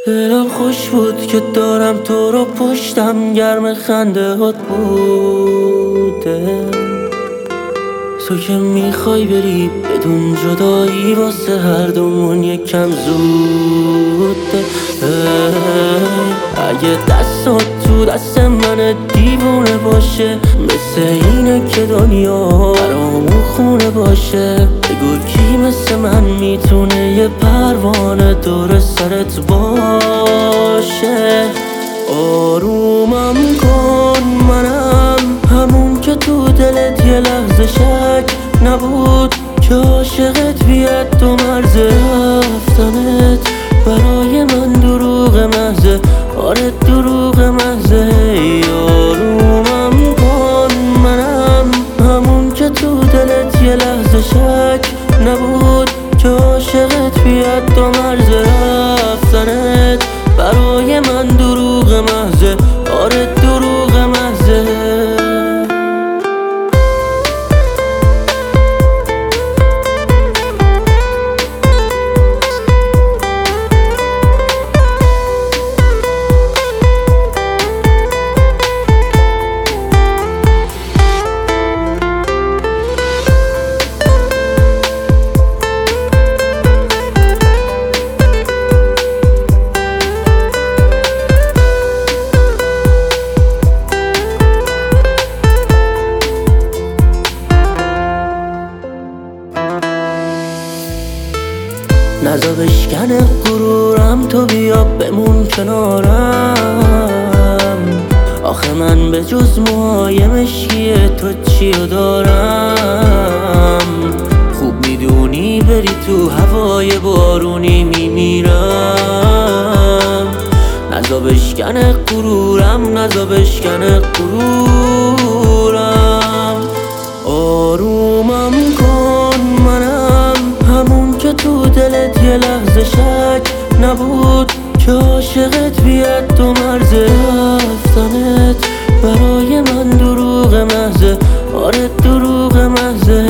دلم خوش بود که دارم تو رو پشتم، گرم خنده هات بوده. تو که میخوای بری بدون جدایی، واسه هر دومون یکم زوده. اگه دستات تو دست من دیوونه باشه، مثل اینه که دنیا برامون خونه باشه. بگو کی مثل من میتونه یه پروانه دور سرت باشه. آرومم کن، منم همون که تو دلت یه لحظه شک نبود که عاشقت بیاد تو مرز رفتنت. برای من دروغ محضه، آره دروغ محضه. آرومم کن، منم همون که تو دلت یه لحظه شک نبود که عاشقت بیاد تو مرز رفتنت. برای من دروغ محضه، آره دروغ محضه. نزا بشکنه غرورم، تو بیا بمون کنارم. آخه من به جز موهای مشکیه تو چیو دارم. خوب میدونی بری تو هوای بارونی میمیرم. نزا بشکنه غرورم، نزا بشکنه غرورم. آرومم کن، منم همون که تو دلت یه لحظه شک نبود که عاشقت بیاد تو مرز رفتنت. برای من دروغ محضه، آره دروغ محضه.